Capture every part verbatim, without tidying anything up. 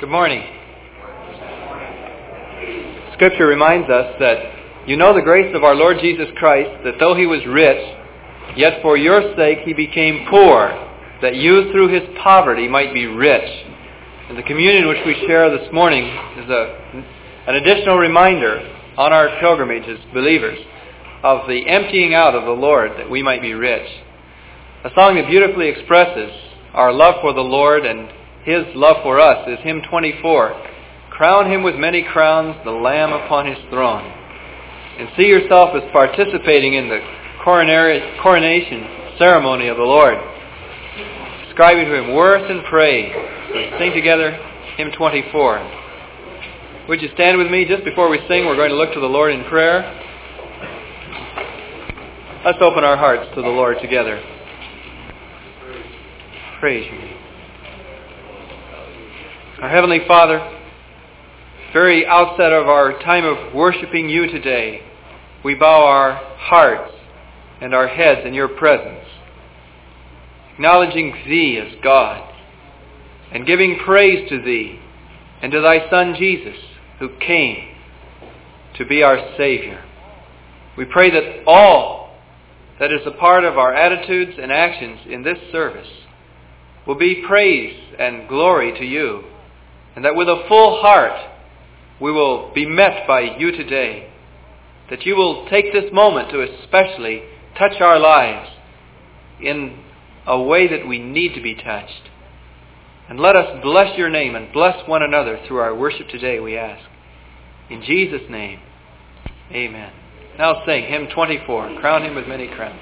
Good morning. Scripture reminds us that you know the grace of our Lord Jesus Christ, that though he was rich, yet for your sake he became poor, that you through his poverty might be rich. And the communion which we share this morning is a, an additional reminder on our pilgrimage as believers of the emptying out of the Lord that we might be rich. A song that beautifully expresses our love for the Lord and his love for us is hymn twenty-four. Crown him with many crowns, the Lamb upon his throne. And see yourself as participating in the coronation ceremony of the Lord, ascribing to him worth and praise. Let's sing together hymn twenty-four. Would you stand with me? Just before we sing, we're going to look to the Lord in prayer. Let's open our hearts to the Lord together. Praise you. Our Heavenly Father, very outset of our time of worshiping you today, we bow our hearts and our heads in your presence, acknowledging thee as God, and giving praise to thee and to thy Son Jesus, who came to be our Savior. We pray that all that is a part of our attitudes and actions in this service will be praise and glory to you, and that with a full heart we will be met by you today, that you will take this moment to especially touch our lives in a way that we need to be touched. And let us bless your name and bless one another through our worship today, we ask. In Jesus' name, amen. Now sing hymn twenty-four, Crown him with many crowns.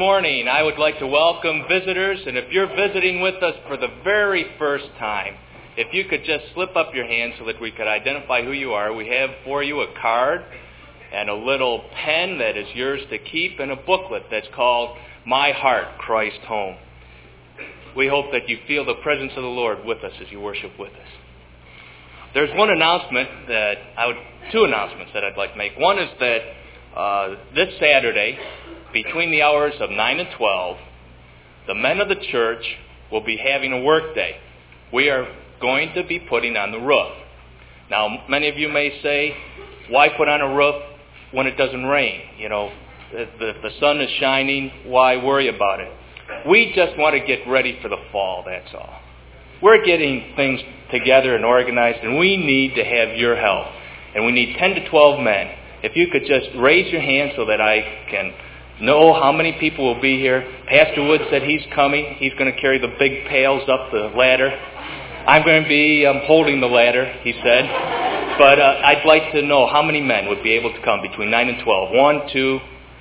I would like to welcome visitors, and if you're visiting with us for the very first time, if you could just slip up your hand so that we could identify who you are. We have for you a card and a little pen that is yours to keep, and a booklet that's called My Heart, Christ Home. We hope that you feel the presence of the Lord with us as you worship with us. There's one announcement that I would, two announcements that I'd like to make. One is that uh, this Saturday, between the hours of nine and twelve, the men of the church will be having a work day. We are going to be putting on the roof. Now, many of you may say, why put on a roof when it doesn't rain? You know, the, the, the sun is shining, why worry about it? We just want to get ready for the fall, that's all. We're getting things together and organized, and we need to have your help. And we need ten to twelve men. If you could just raise your hand so that I can know how many people will be here. Pastor Wood said he's coming. He's going to carry the big pails up the ladder. I'm going to be um, holding the ladder, he said. But uh, I'd like to know how many men would be able to come between nine and twelve. One, two,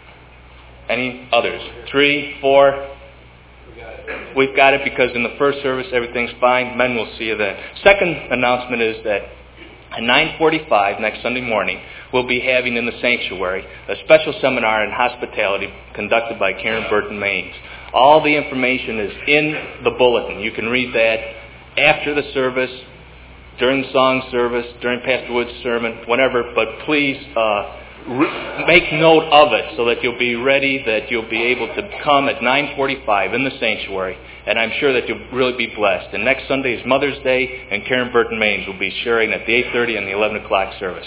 any others? Three, four? We've got it because in the first service everything's fine. Men will see you then. Second announcement is that at nine forty-five next Sunday morning, we'll be having in the sanctuary a special seminar in hospitality conducted by Karen Burton Maines. All the information is in the bulletin. You can read that after the service, during the song service, during Pastor Wood's sermon, whenever, but please uh, re- make note of it so that you'll be ready, that you'll be able to come at nine forty-five in the sanctuary, and I'm sure that you'll really be blessed. And next Sunday is Mother's Day, and Karen Burton Maines will be sharing at the eight thirty and the eleven o'clock service.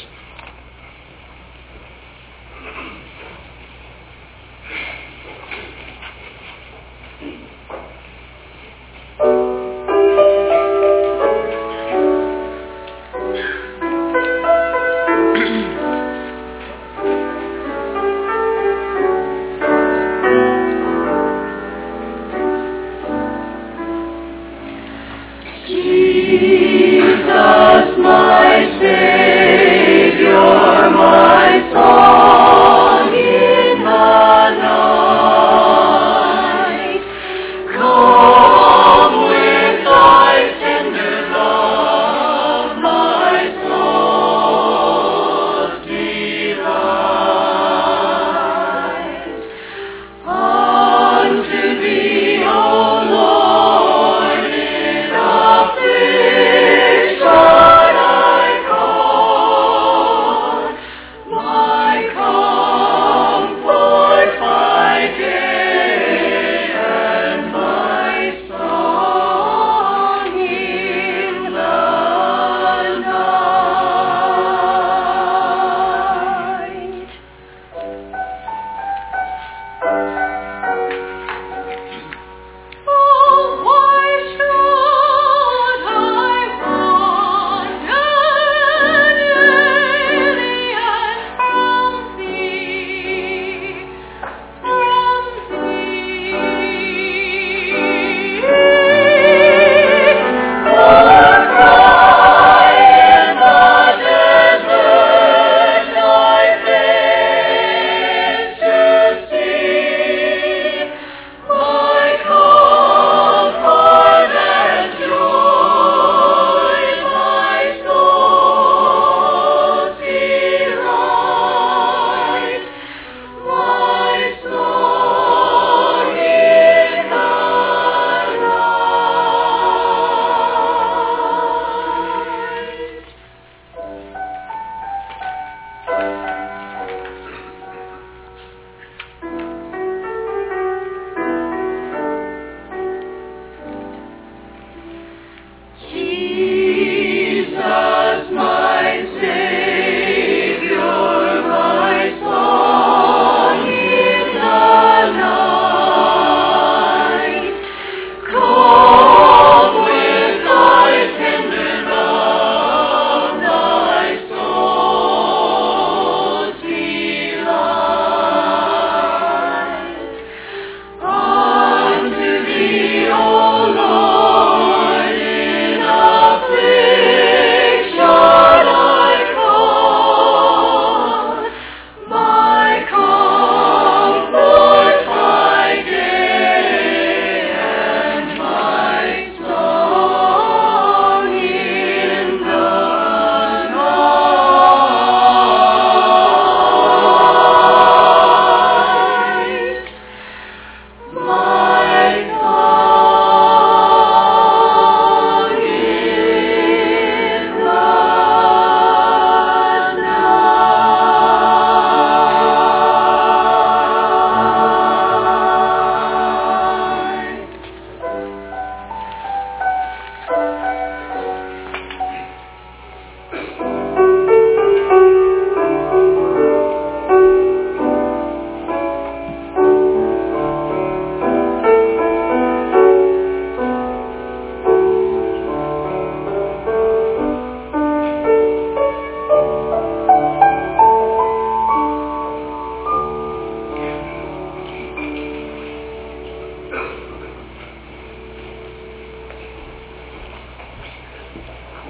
Jesus, my Savior.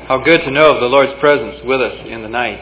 How good to know of the Lord's presence with us in the night.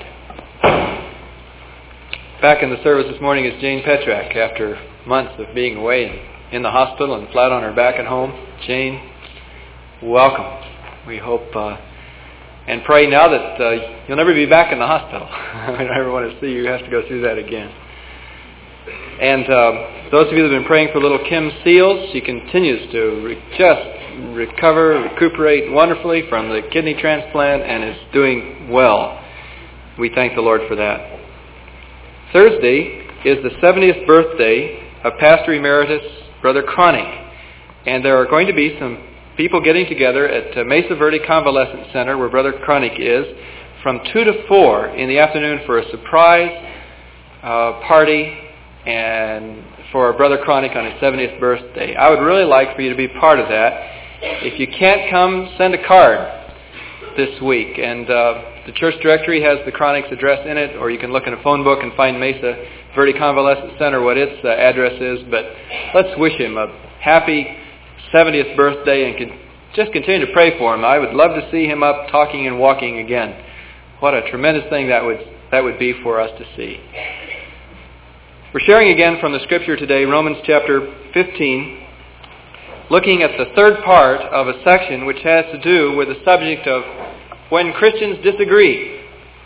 Back in the service this morning is Jane Petrak after months of being away in the hospital and flat on her back at home. Jane, welcome. We hope uh, and pray now that uh, you'll never be back in the hospital. I don't ever want to see you have to go through that again. And uh, those of you that have been praying for little Kim Seals, she continues to re- just recover, recuperate wonderfully from the kidney transplant and is doing well. We thank the Lord for that. Thursday is the seventieth birthday of Pastor Emeritus Brother Cronick. And there are going to be some people getting together at uh, Mesa Verde Convalescent Center, where Brother Cronick is, from two to four in the afternoon for a surprise uh, party and for Brother Cronick on his seventieth birthday. I would really like for you to be part of that. If you can't come, send a card this week. And uh, the church directory has the Cronick's address in it, or you can look in a phone book and find Mesa Verde Convalescent Center, what its uh, address is. But let's wish him a happy seventieth birthday and can just continue to pray for him. I would love to see him up talking and walking again. What a tremendous thing that would that would be for us to see. We're sharing again from the Scripture today, Romans chapter fifteen, looking at the third part of a section which has to do with the subject of when Christians disagree.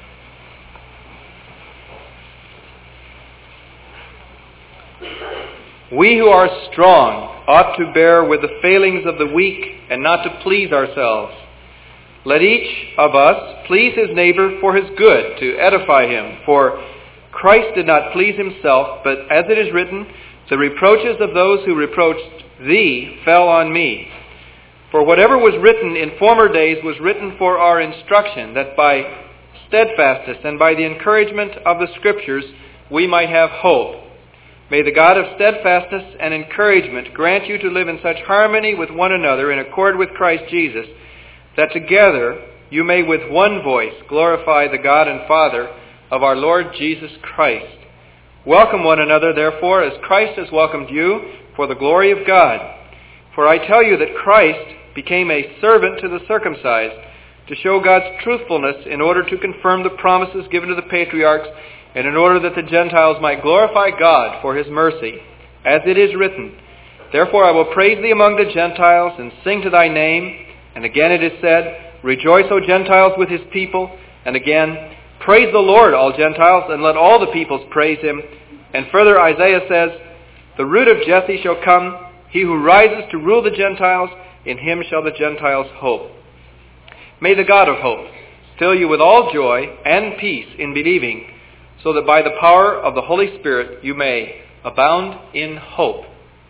We who are strong ought to bear with the failings of the weak and not to please ourselves. Let each of us please his neighbor for his good, to edify him. For Christ did not please himself, but as it is written, the reproaches of those who reproached thee fell on me. For whatever was written in former days was written for our instruction, that by steadfastness and by the encouragement of the Scriptures we might have hope. May the God of steadfastness and encouragement grant you to live in such harmony with one another in accord with Christ Jesus, that together you may with one voice glorify the God and Father of our Lord Jesus Christ. Welcome one another, therefore, as Christ has welcomed you, for the glory of God. For I tell you that Christ became a servant to the circumcised, to show God's truthfulness in order to confirm the promises given to the patriarchs, and in order that the Gentiles might glorify God for his mercy. As it is written, therefore I will praise thee among the Gentiles, and sing to thy name. And again it is said, rejoice, O Gentiles, with his people. And again, praise the Lord, all Gentiles, and let all the peoples praise him. And further, Isaiah says, the root of Jesse shall come, he who rises to rule the Gentiles, in him shall the Gentiles hope. May the God of hope fill you with all joy and peace in believing, so that by the power of the Holy Spirit you may abound in hope.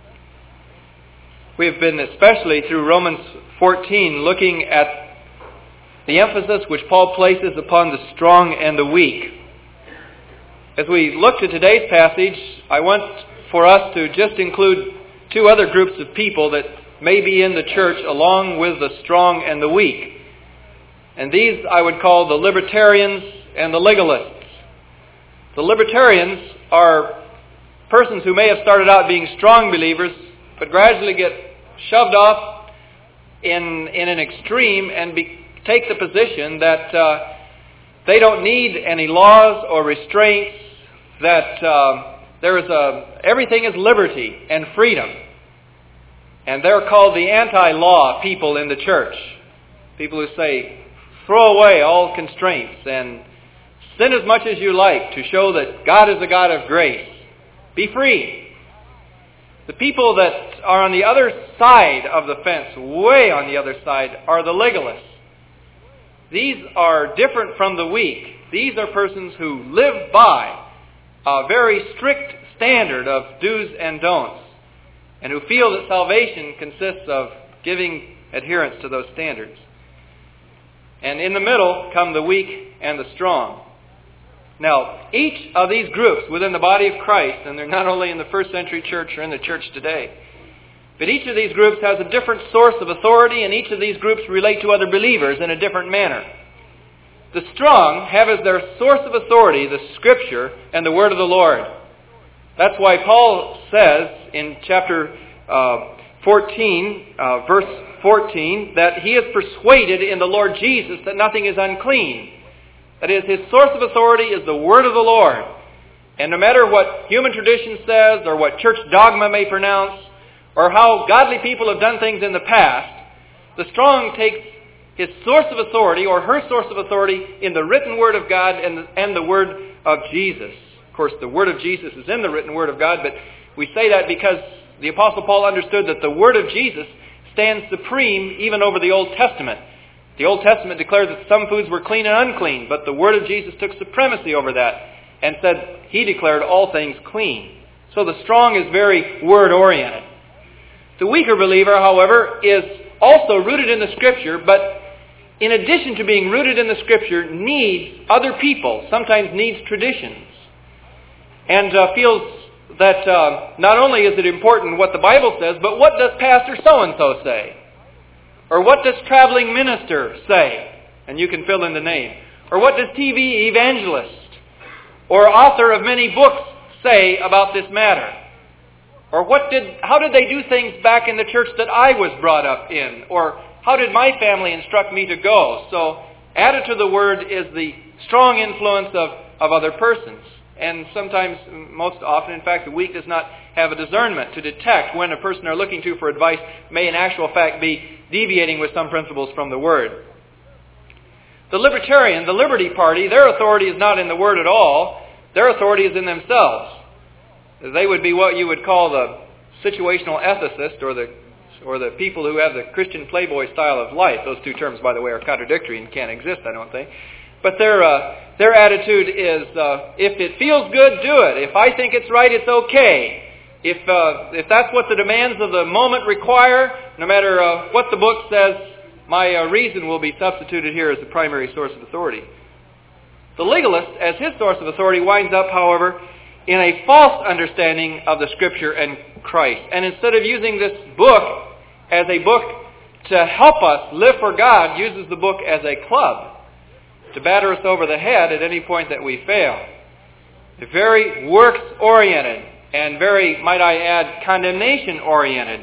We have been, especially through Romans fourteen, looking at the emphasis which Paul places upon the strong and the weak. As we look to today's passage, I want for us to just include two other groups of people that may be in the church along with the strong and the weak. And these I would call the libertarians and the legalists. The libertarians are persons who may have started out being strong believers, but gradually get shoved off in in an extreme and be, take the position that uh, they don't need any laws or restraints, that uh, there is a everything is liberty and freedom. And they're called the anti-law people in the church. People who say, throw away all constraints and sin as much as you like to show that God is a God of grace. Be free. The people that are on the other side of the fence, way on the other side, are the legalists. These are different from the weak. These are persons who live by a very strict standard of do's and don'ts, and who feel that salvation consists of giving adherence to those standards. And in the middle come the weak and the strong. Now, each of these groups within the body of Christ, and they're not only in the first century church or in the church today, but each of these groups has a different source of authority, and each of these groups relate to other believers in a different manner. The strong have as their source of authority the Scripture and the Word of the Lord. That's why Paul says in chapter uh, fourteen, uh, verse fourteen, that he is persuaded in the Lord Jesus that nothing is unclean. That is, his source of authority is the word of the Lord. And no matter what human tradition says, or what church dogma may pronounce, or how godly people have done things in the past, the strong takes his source of authority, or her source of authority, in the written word of God and the, and the word of Jesus. Of course, the word of Jesus is in the written word of God, but we say that because the Apostle Paul understood that the word of Jesus stands supreme even over the Old Testament. The Old Testament declared that some foods were clean and unclean, but the word of Jesus took supremacy over that and said he declared all things clean. So the strong is very word-oriented. The weaker believer, however, is also rooted in the Scripture, but in addition to being rooted in the Scripture, needs other people, sometimes needs traditions, and uh, feels that uh, not only is it important what the Bible says, but what does Pastor so-and-so say? Or what does traveling minister say? And you can fill in the name. Or what does T V evangelist or author of many books say about this matter? Or what did, how did they do things back in the church that I was brought up in? Or how did my family instruct me to go? So added to the word is the strong influence of, of other persons. And sometimes, most often, in fact, the weak does not have a discernment to detect when a person they're looking to for advice may in actual fact be deviating with some principles from the Word. The Libertarian, the Liberty Party, their authority is not in the Word at all. Their authority is in themselves. They would be what you would call the situational ethicist, or the or the people who have the Christian playboy style of life. Those two terms, by the way, are contradictory and can't exist, I don't think. But their uh, their attitude is, uh, if it feels good, do it. If I think it's right, it's okay. If uh, if that's what the demands of the moment require, no matter uh, what the book says, my uh, reason will be substituted here as the primary source of authority. The legalist, as his source of authority, winds up, however, in a false understanding of the Scripture and Christ. And instead of using this book as a book to help us live for God, uses the book as a club to batter us over the head at any point that we fail. They're very works-oriented and very, might I add, condemnation-oriented.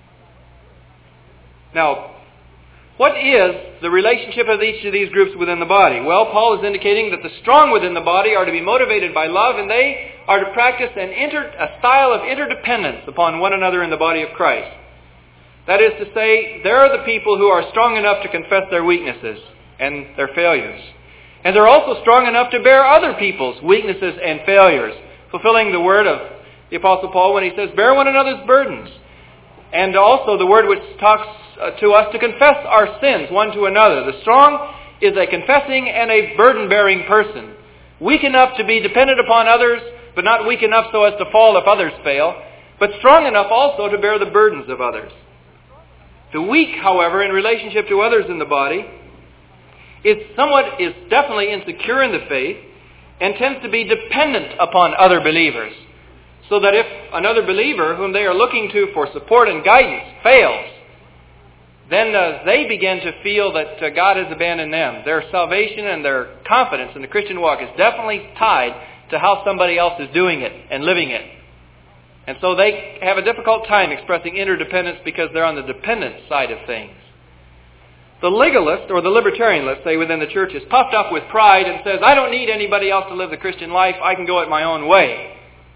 Now, what is the relationship of each of these groups within the body? Well, Paul is indicating that the strong within the body are to be motivated by love, and they are to practice an inter, a style of interdependence upon one another in the body of Christ. That is to say, they're the people who are strong enough to confess their weaknesses and their failures. And they're also strong enough to bear other people's weaknesses and failures, fulfilling the word of the Apostle Paul when he says, bear one another's burdens. And also the word which talks uh, to us to confess our sins one to another. The strong is a confessing and a burden-bearing person. Weak enough to be dependent upon others, but not weak enough so as to fall if others fail, but strong enough also to bear the burdens of others. The weak, however, in relationship to others in the body, is somewhat, is definitely insecure in the faith and tends to be dependent upon other believers. So that if another believer whom they are looking to for support and guidance fails, then uh, they begin to feel that uh, God has abandoned them. Their salvation and their confidence in the Christian walk is definitely tied to how somebody else is doing it and living it. And so they have a difficult time expressing interdependence because they're on the dependent side of things. The legalist, or the libertarian, let's say, within the church is puffed up with pride and says, I don't need anybody else to live the Christian life. I can go it my own way.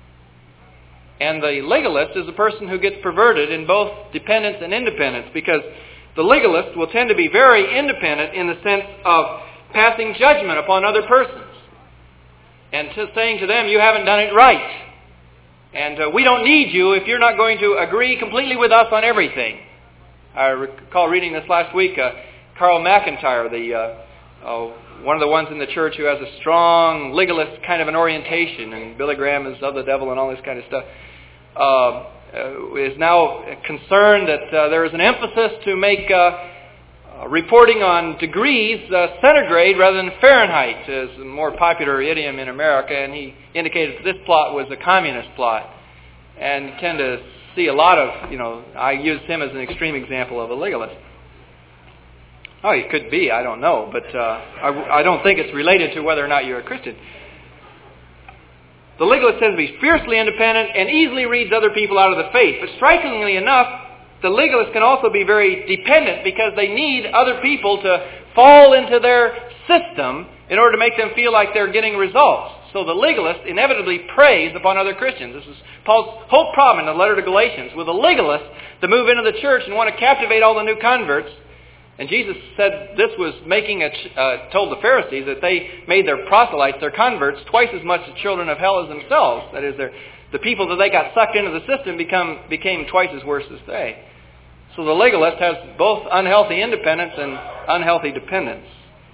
And the legalist is a person who gets perverted in both dependence and independence, because the legalist will tend to be very independent in the sense of passing judgment upon other persons and to saying to them, you haven't done it right. And uh, we don't need you if you're not going to agree completely with us on everything. I recall reading this last week. Uh, Carl McIntyre, the uh, oh, one of the ones in the church who has a strong legalist kind of an orientation, and Billy Graham is of the devil and all this kind of stuff, uh, uh, is now concerned that uh, there is an emphasis to make uh, uh, reporting on degrees uh, centigrade rather than Fahrenheit, is a more popular idiom in America, and he indicated that this plot was a communist plot. And you tend to see a lot of, you know, I use him as an extreme example of a legalist. Oh, he could be, I don't know, but uh, I, I don't think it's related to whether or not you're a Christian. The legalist tends to be fiercely independent and easily reads other people out of the faith. But strikingly enough, the legalists can also be very dependent because they need other people to fall into their system in order to make them feel like they're getting results. So the legalist inevitably preys upon other Christians. This is Paul's whole problem in the letter to Galatians. With the legalists to move into the church and want to captivate all the new converts, and Jesus said this was making a, uh, told the Pharisees that they made their proselytes, their converts, twice as much the children of hell as themselves. That is, the people that they got sucked into the system become became twice as worse as they. So the legalist has both unhealthy independence and unhealthy dependence.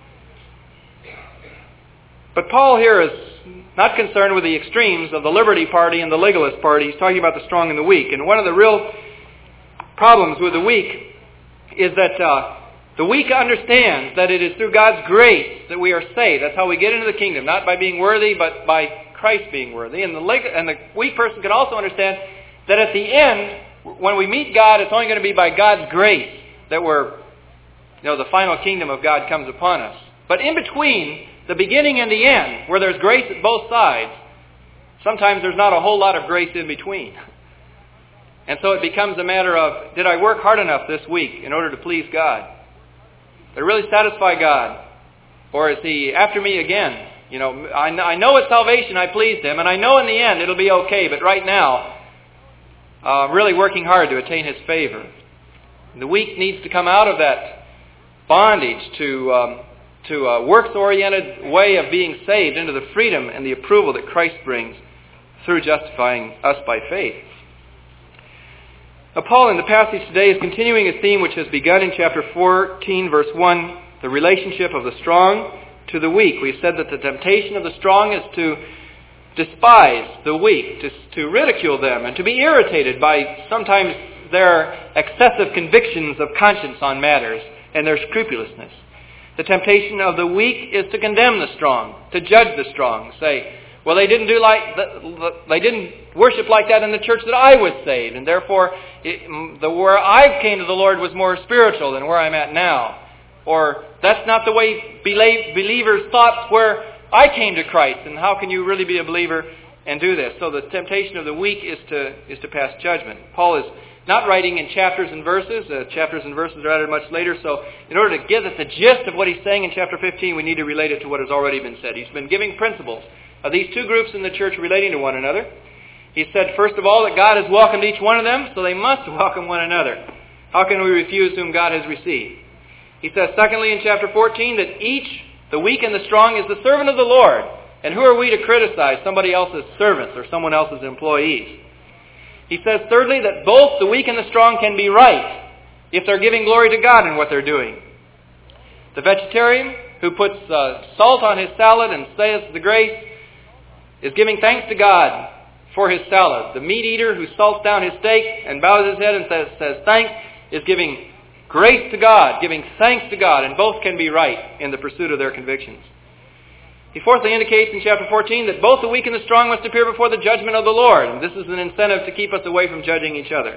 But Paul here is not concerned with the extremes of the Liberty Party and the Legalist Party. He's talking about the strong and the weak. And one of the real problems with the weak is that uh, the weak understands that it is through God's grace that we are saved. That's how we get into the kingdom, not by being worthy, but by Christ being worthy. And the, leg- and the weak person can also understand that at the end, when we meet God, it's only going to be by God's grace that we're, you know, the final kingdom of God comes upon us. But in between the beginning and the end, where there's grace at both sides, sometimes there's not a whole lot of grace in between. And so it becomes a matter of, did I work hard enough this week in order to please God? Did I really satisfy God? Or is He after me again? You know, I, I know at salvation I pleased Him, and I know in the end it'll be okay, but right now, uh, I'm really working hard to attain His favor. The weak needs to come out of that bondage to um, to a works-oriented way of being saved into the freedom and the approval that Christ brings through justifying us by faith. Now, Paul in the passage today is continuing a theme which has begun in chapter fourteen, verse one, the relationship of the strong to the weak. We've said that the temptation of the strong is to despise the weak, to, to ridicule them, and to be irritated by sometimes their excessive convictions of conscience on matters and their scrupulousness. The temptation of the weak is to condemn the strong, to judge the strong, say, well, they didn't do like they didn't worship like that in the church that I was saved, and therefore it, the where I came to the Lord was more spiritual than where I'm at now. Or that's not the way believers thought where I came to Christ, and how can you really be a believer and do this? So the temptation of the weak is to is to pass judgment. Paul is not writing in chapters and verses. Uh, chapters and verses are added much later. So in order to get at the gist of what he's saying in chapter fifteen, we need to relate it to what has already been said. He's been giving principles of these two groups in the church relating to one another. He said, first of all, that God has welcomed each one of them, so they must welcome one another. How can we refuse whom God has received? He says, secondly, in chapter fourteen, that each, the weak and the strong, is the servant of the Lord. And who are we to criticize somebody else's servants or someone else's employees? He says, thirdly, that both the weak and the strong can be right if they're giving glory to God in what they're doing. The vegetarian who puts uh, salt on his salad and says the grace is giving thanks to God for his salad. The meat eater who salts down his steak and bows his head and says, says thanks is giving grace to God, giving thanks to God, and both can be right in the pursuit of their convictions. He fourthly indicates in chapter fourteen that both the weak and the strong must appear before the judgment of the Lord. And this is an incentive to keep us away from judging each other.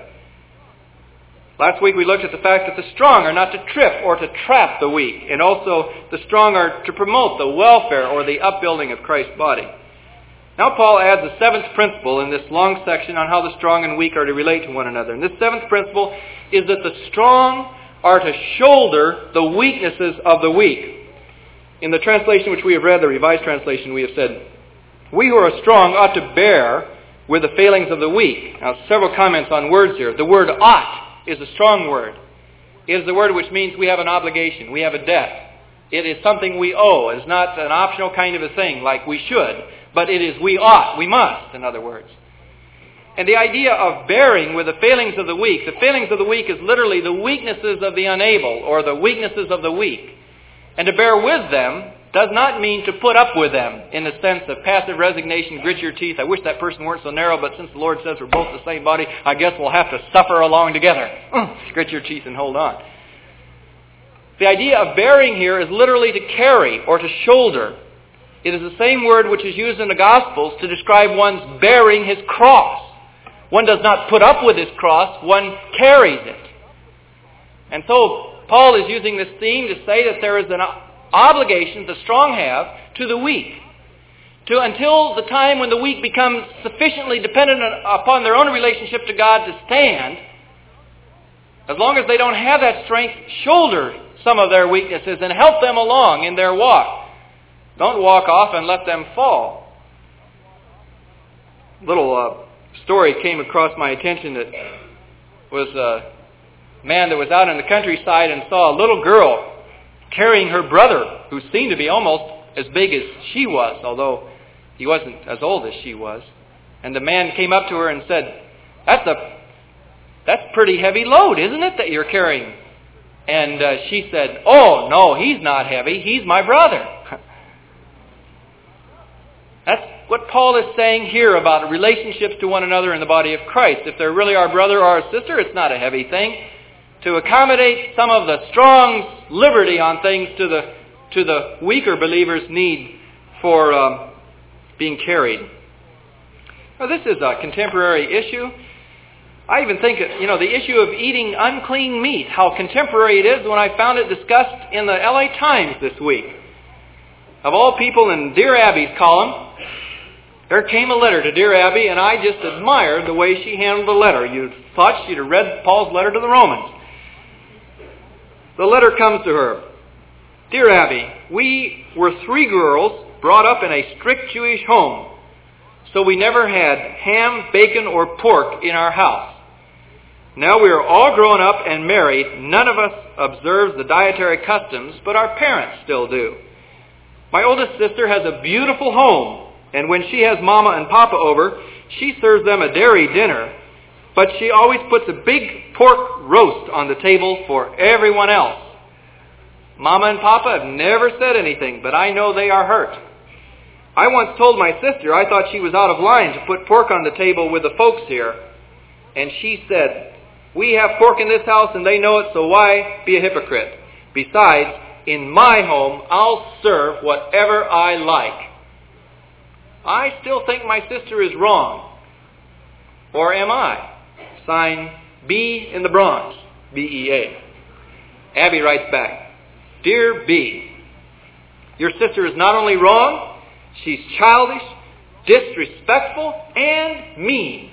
Last week we looked at the fact that the strong are not to trip or to trap the weak, and also the strong are to promote the welfare or the upbuilding of Christ's body. Now Paul adds a seventh principle in this long section on how the strong and weak are to relate to one another. And this seventh principle is that the strong are to shoulder the weaknesses of the weak. In the translation which we have read, the Revised Translation, we have said, we who are strong ought to bear with the failings of the weak. Now, several comments on words here. The word ought is a strong word. It is the word which means we have an obligation, we have a debt. It is something we owe. It is not an optional kind of a thing like we should, but it is we ought, we must, in other words. And the idea of bearing with the failings of the weak, the failings of the weak is literally the weaknesses of the unable or the weaknesses of the weak. And to bear with them does not mean to put up with them in the sense of passive resignation, grit your teeth. I wish that person weren't so narrow, but since the Lord says we're both the same body, I guess we'll have to suffer along together. Mm, grit your teeth and hold on. The idea of bearing here is literally to carry or to shoulder. It is the same word which is used in the Gospels to describe one's bearing his cross. One does not put up with his cross, one carries it. And so Paul is using this theme to say that there is an obligation the strong have to the weak. To until the time when the weak become sufficiently dependent upon their own relationship to God to stand, As long as they don't have that strength, shoulder some of their weaknesses and help them along in their walk. Don't walk off and let them fall. A little uh, story came across my attention that was a man that was out in the countryside and saw a little girl carrying her brother, who seemed to be almost as big as she was, although he wasn't as old as she was. And the man came up to her and said, That's a that's a pretty heavy load, isn't it, that you're carrying? And uh, she said, Oh, no, he's not heavy. He's my brother. That's what Paul is saying here about relationships to one another in the body of Christ. If they're really our brother or our sister, it's not a heavy thing. To accommodate some of the strong liberty on things to the to the weaker believers' need for um, being carried. Now, this is a contemporary issue. I even think, you know, the issue of eating unclean meat, how contemporary it is when I found it discussed in the L A Times this week. Of all people, in Dear Abby's column, there came a letter to Dear Abby, and I just admired the way she handled the letter. You'd thought she'd have read Paul's letter to the Romans. The letter comes to her. Dear Abby, we were three girls brought up in a strict Jewish home, so we never had ham, bacon, or pork in our house. Now we are all grown up and married. None of us observes the dietary customs, but our parents still do. My oldest sister has a beautiful home, and when she has Mama and Papa over, she serves them a dairy dinner, but she always puts a big pork roast on the table for everyone else. Mama and Papa have never said anything, but I know they are hurt. I once told my sister I thought she was out of line to put pork on the table with the folks here, and she said, We have pork in this house and they know it, so why be a hypocrite? Besides, in my home, I'll serve whatever I like. I still think my sister is wrong. Or am I? Sign B in the Bronx, B E A. Abby writes back, Dear B, your sister is not only wrong, she's childish, disrespectful, and mean.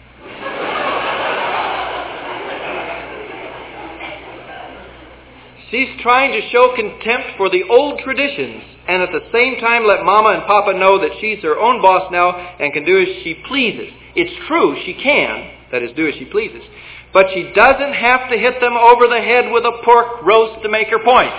She's trying to show contempt for the old traditions and at the same time let Mama and Papa know that she's her own boss now and can do as she pleases. It's true, she can, that is, do as she pleases. But she doesn't have to hit them over the head with a pork roast to make her point.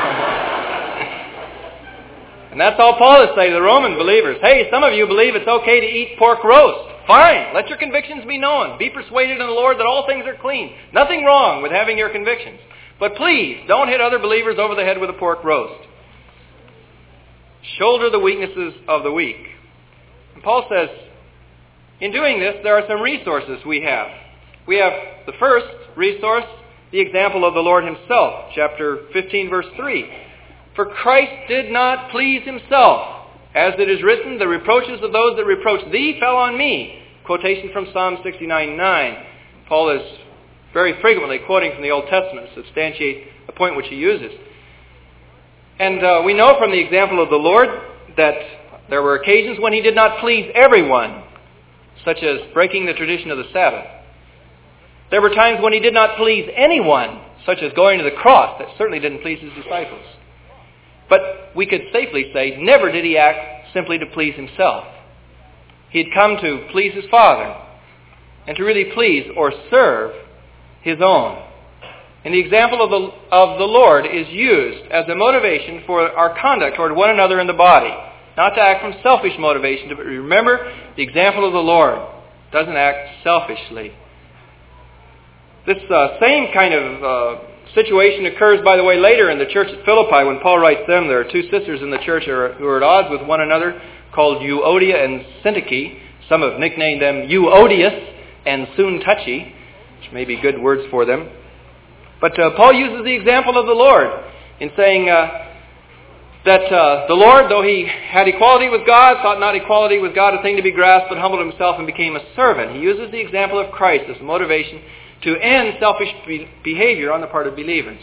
And that's all Paul is saying to the Roman believers. Hey, some of you believe it's okay to eat pork roast. Fine, let your convictions be known. Be persuaded in the Lord that all things are clean. Nothing wrong with having your convictions. But please, don't hit other believers over the head with a pork roast. Shoulder the weaknesses of the weak. And Paul says, in doing this, there are some resources we have. We have the first resource, the example of the Lord himself. Chapter fifteen, verse three. For Christ did not please himself. As it is written, the reproaches of those that reproach thee fell on me. Quotation from Psalm sixty-nine nine. Paul is very frequently quoting from the Old Testament to substantiate a point which he uses. And uh, we know from the example of the Lord that there were occasions when he did not please everyone, such as breaking the tradition of the Sabbath. There were times when he did not please anyone, such as going to the cross. That certainly didn't please his disciples. But we could safely say, never did he act simply to please himself. He had come to please his Father and to really please or serve his own. And the example of the, of the Lord is used as a motivation for our conduct toward one another in the body. Not to act from selfish motivation, but remember, the example of the Lord doesn't act selfishly. This uh, same kind of uh, situation occurs, by the way, later in the church at Philippi when Paul writes them. There are two sisters in the church who are, who are at odds with one another, called Euodia and Syntyche. Some have nicknamed them Euodius and Soon Touchy, which may be good words for them. But uh, Paul uses the example of the Lord in saying uh, that uh, the Lord, though he had equality with God, thought not equality with God a thing to be grasped, but humbled himself and became a servant. He uses the example of Christ as a motivation to end selfish be- behavior on the part of believers.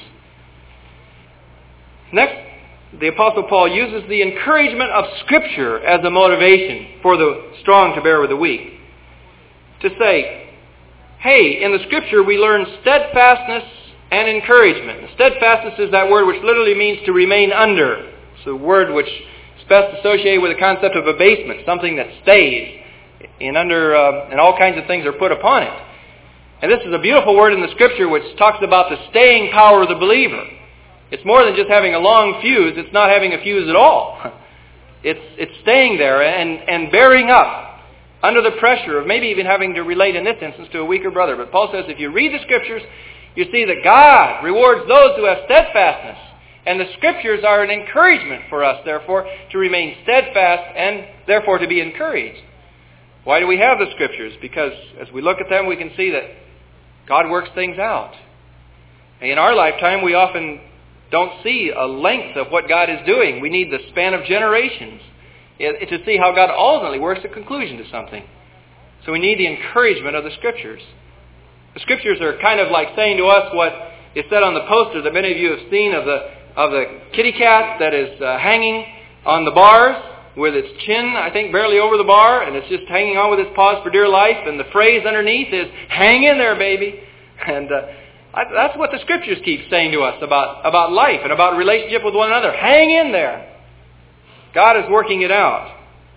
Next, the Apostle Paul uses the encouragement of Scripture as a motivation for the strong to bear with the weak. To say, hey, in the Scripture we learn steadfastness and encouragement. Steadfastness is that word which literally means to remain under. It's a word which is best associated with the concept of abasement, something that stays, and under uh, and all kinds of things are put upon it. And this is a beautiful word in the Scripture which talks about the staying power of the believer. It's more than just having a long fuse. It's not having a fuse at all. It's it's staying there and, and bearing up under the pressure of maybe even having to relate in this instance to a weaker brother. But Paul says if you read the Scriptures, you see that God rewards those who have steadfastness. And the Scriptures are an encouragement for us, therefore, to remain steadfast and therefore to be encouraged. Why do we have the Scriptures? Because as we look at them, we can see that God works things out. In our lifetime, we often don't see a length of what God is doing. We need the span of generations to see how God ultimately works a conclusion to something. So we need the encouragement of the Scriptures. The Scriptures are kind of like saying to us what is said on the poster that many of you have seen of the of the kitty cat that is uh, hanging on the bars with its chin, I think, barely over the bar, and it's just hanging on with its paws for dear life, and the phrase underneath is, hang in there, baby. And uh, I, that's what the Scriptures keep saying to us about, about life and about relationship with one another. Hang in there. God is working it out.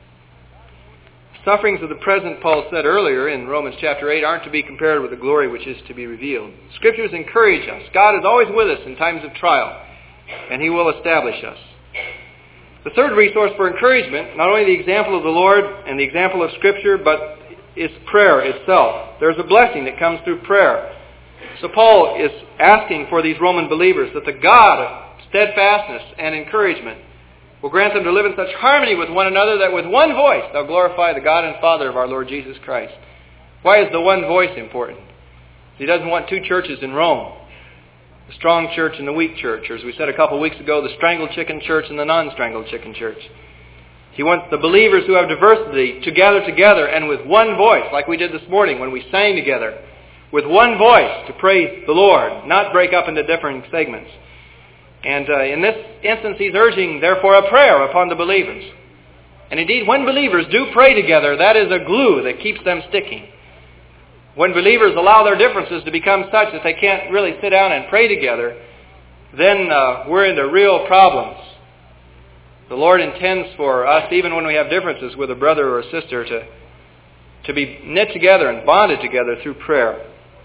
Sufferings of the present, Paul said earlier in Romans chapter eight, aren't to be compared with the glory which is to be revealed. Scriptures encourage us. God is always with us in times of trial, and He will establish us. The third resource for encouragement, not only the example of the Lord and the example of Scripture, but is prayer itself. There's a blessing that comes through prayer. So Paul is asking for these Roman believers that the God of steadfastness and encouragement will grant them to live in such harmony with one another that with one voice they'll glorify the God and Father of our Lord Jesus Christ. Why is the one voice important? He doesn't want two churches in Rome. The strong church and the weak church, or as we said a couple of weeks ago, the strangled chicken church and the non-strangled chicken church. He wants the believers who have diversity to gather together and with one voice, like we did this morning when we sang together, with one voice to praise the Lord, not break up into different segments. And uh, in this instance, he's urging, therefore, a prayer upon the believers. And indeed, when believers do pray together, that is a glue that keeps them sticking. When believers allow their differences to become such that they can't really sit down and pray together, then uh, we're into real problems. The Lord intends for us, even when we have differences with a brother or a sister, to, to be knit together and bonded together through prayer.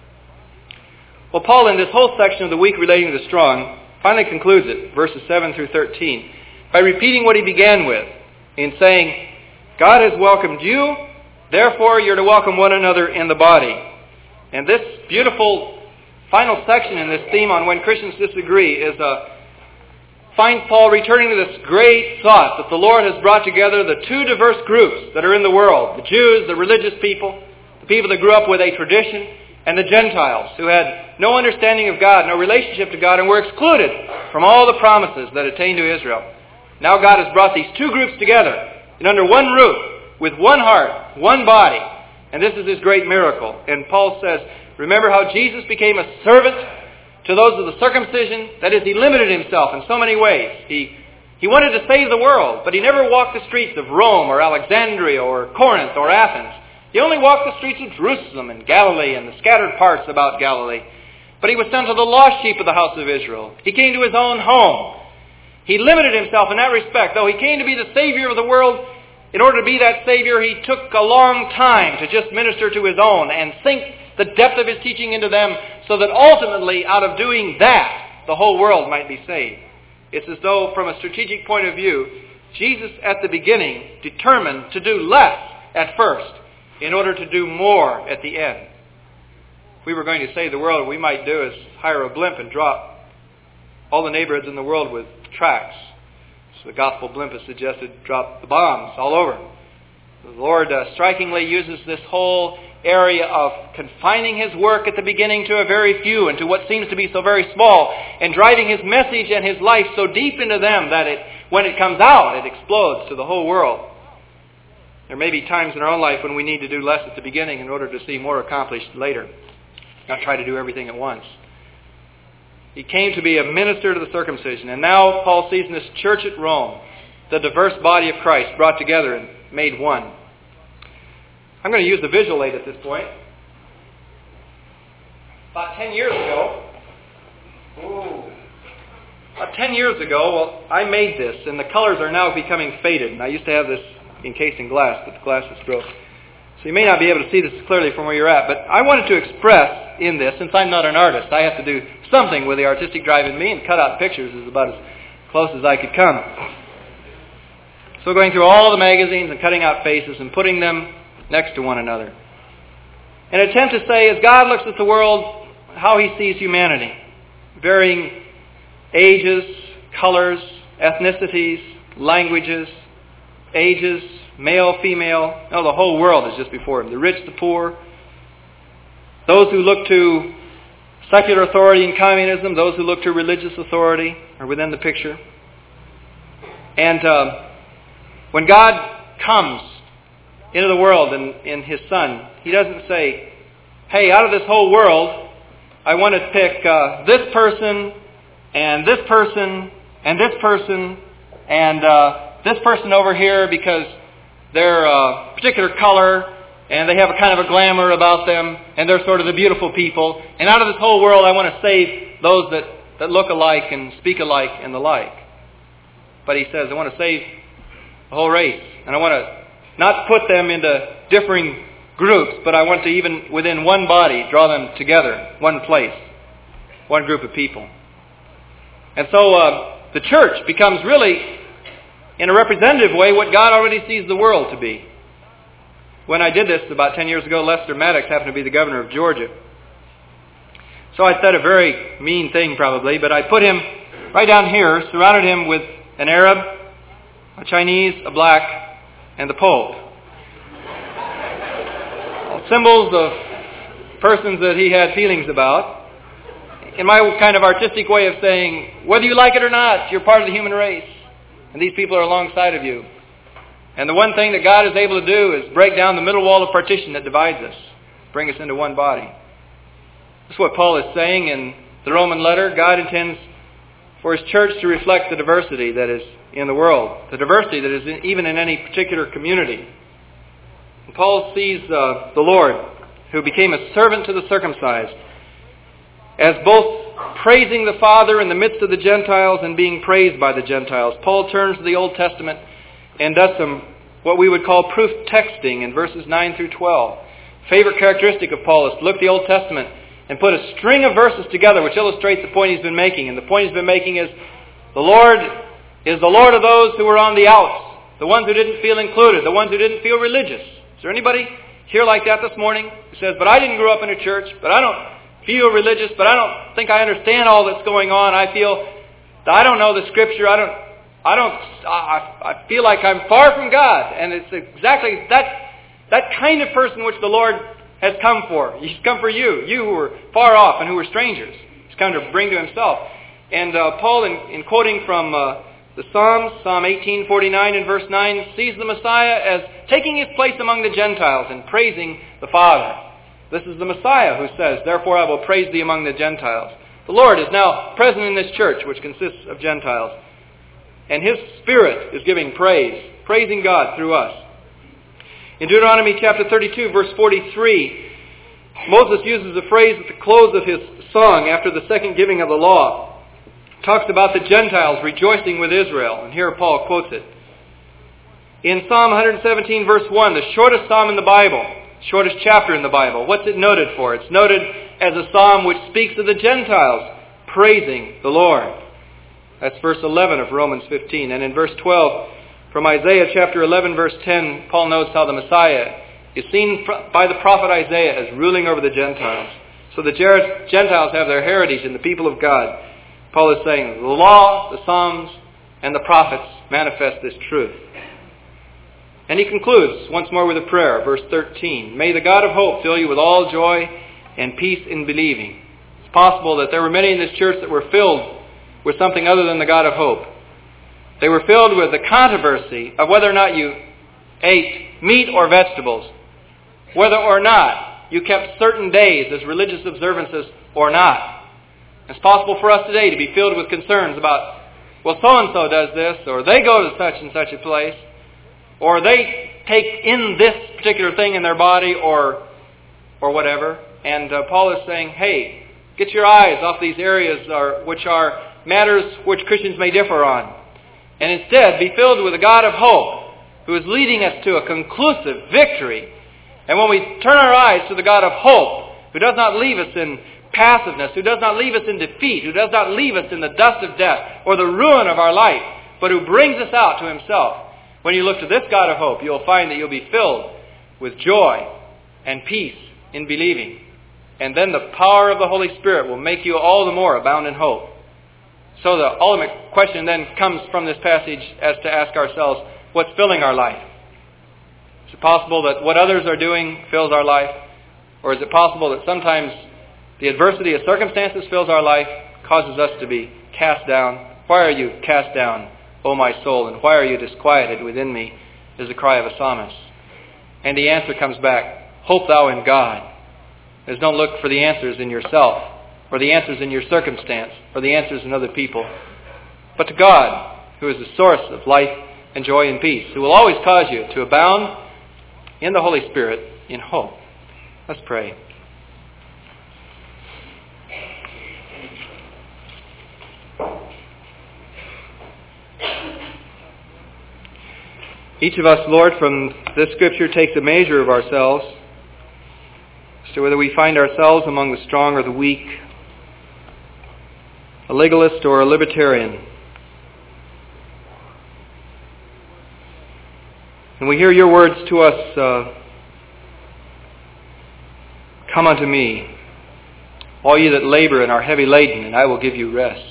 Well, Paul, in this whole section of the weak relating to the strong, finally concludes it, verses seven through thirteen, by repeating what he began with, in saying, God has welcomed you, therefore you're to welcome one another in the body. And this beautiful final section in this theme on when Christians disagree is a finds Paul returning to this great thought that the Lord has brought together the two diverse groups that are in the world, the Jews, the religious people, the people that grew up with a tradition, and the Gentiles who had no understanding of God, no relationship to God, and were excluded from all the promises that attain to Israel. Now God has brought these two groups together and under one roof, with one heart, one body. And this is His great miracle. And Paul says, remember how Jesus became a servant to those of the circumcision? That is, He limited Himself in so many ways. He, he wanted to save the world, but He never walked the streets of Rome or Alexandria or Corinth or Athens. He only walked the streets of Jerusalem and Galilee and the scattered parts about Galilee. But He was sent to the lost sheep of the house of Israel. He came to His own home. He limited Himself in that respect. Though He came to be the Savior of the world, in order to be that Savior, He took a long time to just minister to His own and sink the depth of His teaching into them so that ultimately, out of doing that, the whole world might be saved. It's as though, from a strategic point of view, Jesus at the beginning determined to do less at first in order to do more at the end. If we were going to save the world, what we might do is hire a blimp and drop all the neighborhoods in the world with tracts. So the gospel blimp has suggested drop the bombs all over. The Lord uh, strikingly uses this whole area of confining His work at the beginning to a very few and to what seems to be so very small, and driving His message and His life so deep into them that it, when it comes out, it explodes to the whole world. There may be times in our own life when we need to do less at the beginning in order to see more accomplished later. Not try to do everything at once. He came to be a minister to the circumcision. And now Paul sees in this church at Rome the diverse body of Christ brought together and made one. I'm going to use the visual aid at this point. about ten years ago, ooh, about ten years ago, well, I made this, and the colors are now becoming faded. And I used to have this encased in glass, but the glass is broke. So you may not be able to see this clearly from where you're at, but I wanted to express in this, since I'm not an artist, I have to do something with the artistic drive in me, and cut out pictures is about as close as I could come. So going through all the magazines and cutting out faces and putting them next to one another. An attempt to say, as God looks at the world, how He sees humanity. Varying ages, colors, ethnicities, languages, ages, male, female. No, the whole world is just before Him. The rich, the poor. Those who look to secular authority and communism, those who look to religious authority are within the picture. And uh, when God comes into the world in, in His Son, He doesn't say, hey, out of this whole world, I want to pick uh, this person, and this person, and this person, and uh, this person over here because they're a particular color, and they have a kind of a glamour about them, and they're sort of the beautiful people. And out of this whole world, I want to save those that, that look alike and speak alike and the like. But He says, I want to save the whole race. And I want to not put them into differing groups, but I want to even within one body draw them together, one place, one group of people. And so uh, the church becomes really, in a representative way, what God already sees the world to be. When I did this about ten years ago, Lester Maddox happened to be the governor of Georgia. So I said a very mean thing probably, but I put him right down here, surrounded him with an Arab, a Chinese, a black, and the Pope. All symbols of persons that he had feelings about. In my kind of artistic way of saying, whether you like it or not, you're part of the human race. And these people are alongside of you. And the one thing that God is able to do is break down the middle wall of partition that divides us, bring us into one body. That's what Paul is saying in the Roman letter. God intends for His church to reflect the diversity that is in the world, the diversity that is in, even in any particular community. And Paul sees uh, the Lord, who became a servant to the circumcised, as both praising the Father in the midst of the Gentiles and being praised by the Gentiles. Paul turns to the Old Testament and does some, what we would call proof texting in verses nine through twelve. Favorite characteristic of Paul is to look at the Old Testament and put a string of verses together which illustrates the point he's been making. And the point he's been making is, the Lord is the Lord of those who are on the outs, the ones who didn't feel included, the ones who didn't feel religious. Is there anybody here like that this morning who says, but I didn't grow up in a church, but I don't feel religious, but I don't think I understand all that's going on. I feel that I don't know the Scripture. I don't I don't, I, I feel like I'm far from God. And it's exactly that, that kind of person which the Lord has come for. He's come for you, you who were far off and who were strangers. He's come to bring to Himself. And uh, Paul, in, in quoting from uh, the Psalms, Psalm eighteen forty-nine and verse nine, sees the Messiah as taking His place among the Gentiles and praising the Father. This is the Messiah who says, therefore I will praise Thee among the Gentiles. The Lord is now present in this church, which consists of Gentiles. And His Spirit is giving praise, praising God through us. In Deuteronomy chapter thirty-two, verse forty-three, Moses uses a phrase at the close of his song after the second giving of the law. Talks about the Gentiles rejoicing with Israel. And here Paul quotes it. In Psalm one seventeen, verse one, the shortest psalm in the Bible, shortest chapter in the Bible, what's it noted for? It's noted as a psalm which speaks of the Gentiles praising the Lord. That's verse eleven of Romans fifteen. And in verse twelve, from Isaiah chapter eleven, verse ten, Paul notes how the Messiah is seen by the prophet Isaiah as ruling over the Gentiles. So the Gentiles have their heritage in the people of God. Paul is saying the law, the Psalms, and the prophets manifest this truth. And he concludes once more with a prayer, verse thirteen. May the God of hope fill you with all joy and peace in believing. It's possible that there were many in this church that were filled with something other than the God of hope. They were filled with the controversy of whether or not you ate meat or vegetables, whether or not you kept certain days as religious observances or not. It's possible for us today to be filled with concerns about, well, so-and-so does this, or they go to such and such a place, or they take in this particular thing in their body, or or whatever. And uh, Paul is saying, hey, Get your eyes off these areas are, which are matters which Christians may differ on. And instead be filled with a God of hope who is leading us to a conclusive victory. And when we turn our eyes to the God of hope, who does not leave us in passiveness, who does not leave us in defeat, who does not leave us in the dust of death or the ruin of our life, but who brings us out to himself, when you look to this God of hope, you'll find that you'll be filled with joy and peace in believing. And then the power of the Holy Spirit will make you all the more abound in hope. So the ultimate question then comes from this passage as to ask ourselves, what's filling our life? Is it possible that what others are doing fills our life? Or is it possible that sometimes the adversity of circumstances fills our life, causes us to be cast down? Why are you cast down, O my soul, and why are you disquieted within me, is the cry of a psalmist. And the answer comes back, hope thou in God. As don't look for the answers in yourself, or the answers in your circumstance, or the answers in other people, but to God, who is the source of life and joy and peace, who will always cause you to abound in the Holy Spirit in hope. Let's pray. Each of us, Lord, from this Scripture takes a measure of ourselves as to whether we find ourselves among the strong or the weak, a legalist or a libertarian. And we hear your words to us, uh, come unto me, all ye that labor and are heavy laden, and I will give you rest.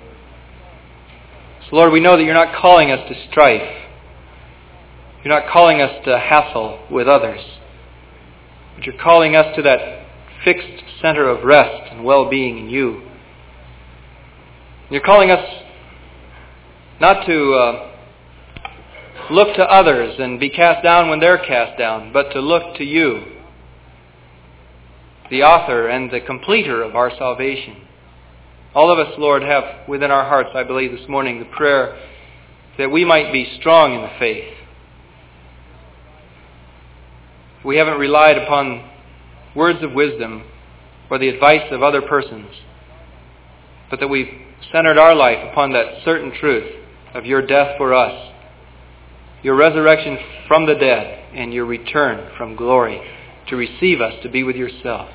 So Lord, we know that you're not calling us to strife. You're not calling us to hassle with others. But you're calling us to that fixed center of rest and well-being in you. You're calling us not to uh, look to others and be cast down when they're cast down, but to look to you, the author and the completer of our salvation. All of us, Lord, have within our hearts, I believe this morning, the prayer that we might be strong in the faith. We haven't relied upon words of wisdom or the advice of other persons, but that we've centered our life upon that certain truth of your death for us, your resurrection from the dead, and your return from glory to receive us to be with yourself.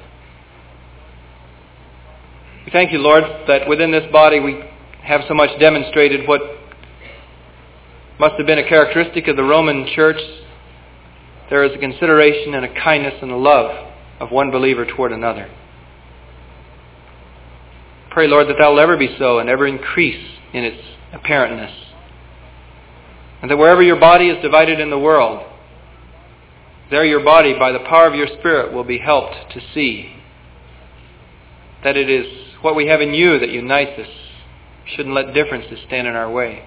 We thank you, Lord, that within this body we have so much demonstrated what must have been a characteristic of the Roman church. There is a consideration and a kindness and a love of one believer toward another. Pray, Lord, that that will ever be so and ever increase in its apparentness. And that wherever your body is divided in the world, there your body, by the power of your Spirit, will be helped to see that it is what we have in you that unites us. We shouldn't let differences stand in our way.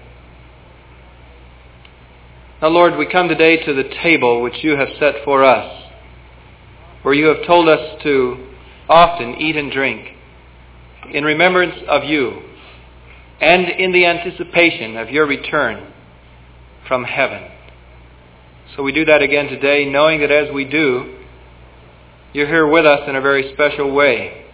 Now, Lord, we come today to the table which you have set for us, where you have told us to often eat and drink in remembrance of you and in the anticipation of your return from heaven. So we do that again today, knowing that as we do, you're here with us in a very special way.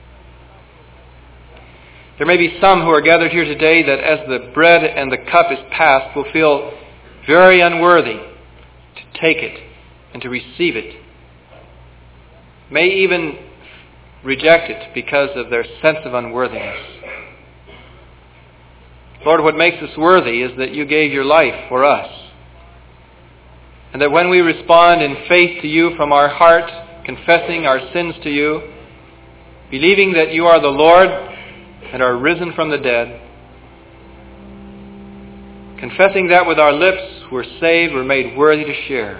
There may be some who are gathered here today that as the bread and the cup is passed will feel very unworthy to take it and to receive it. May even reject it because of their sense of unworthiness. Lord, what makes us worthy is that you gave your life for us. And that when we respond in faith to you from our heart, confessing our sins to you, believing that you are the Lord and are risen from the dead, confessing that with our lips, we're saved, we're made worthy to share.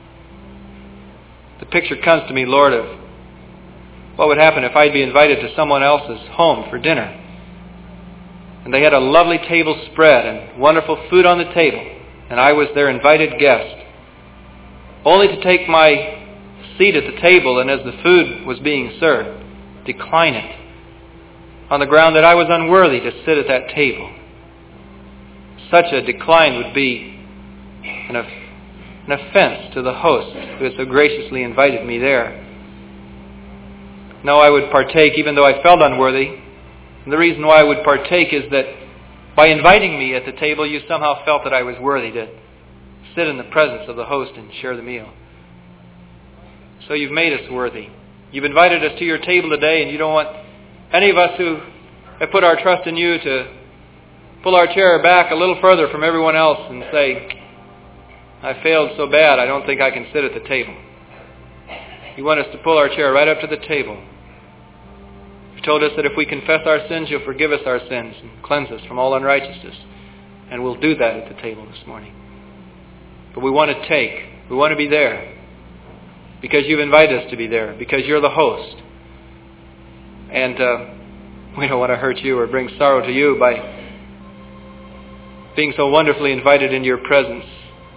The picture comes to me, Lord, of what would happen if I'd be invited to someone else's home for dinner. And they had a lovely table spread and wonderful food on the table, and I was their invited guest. Only to take my seat at the table, and as the food was being served, decline it on the ground that I was unworthy to sit at that table. Such a decline would be an, an offense to the host who had so graciously invited me there. No, I would partake even though I felt unworthy. And the reason why I would partake is that by inviting me at the table, you somehow felt that I was worthy to sit in the presence of the host and share the meal. So you've made us worthy. You've invited us to your table today, and you don't want any of us who have put our trust in you to pull our chair back a little further from everyone else and say, I failed so bad, I don't think I can sit at the table. You want us to pull our chair right up to the table. You've told us that if we confess our sins, you'll forgive us our sins and cleanse us from all unrighteousness. And we'll do that at the table this morning. But we want to take. We want to be there. Because you've invited us to be there. Because you're the host. And uh, we don't want to hurt you or bring sorrow to you by being so wonderfully invited into your presence